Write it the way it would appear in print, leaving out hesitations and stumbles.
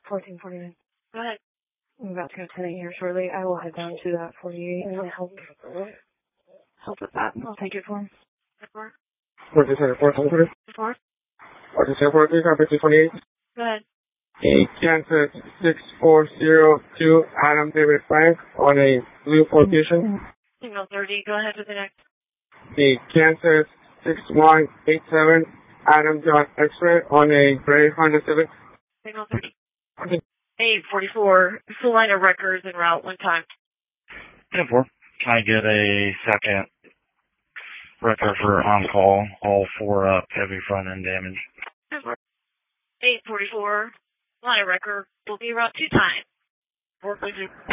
1449. Go ahead. I'm about to go 10 here shortly. I will head down to that 48 and help with that. I'll take it for him. 1474, 4? 1474, copy 228. Go ahead. Kansas 6402, Adam David Frank on a blue Ford Fusion. Signal 30. Go ahead with the next. The Kansas 6187, Adam John X-Ray on a gray Honda Civic. Signal 30. 844. Full line of records en route. One time. 10-4. Can I get a second record for on-call, all for heavy front-end damage? 844. Line of record will be around 2 times. 4, thank you.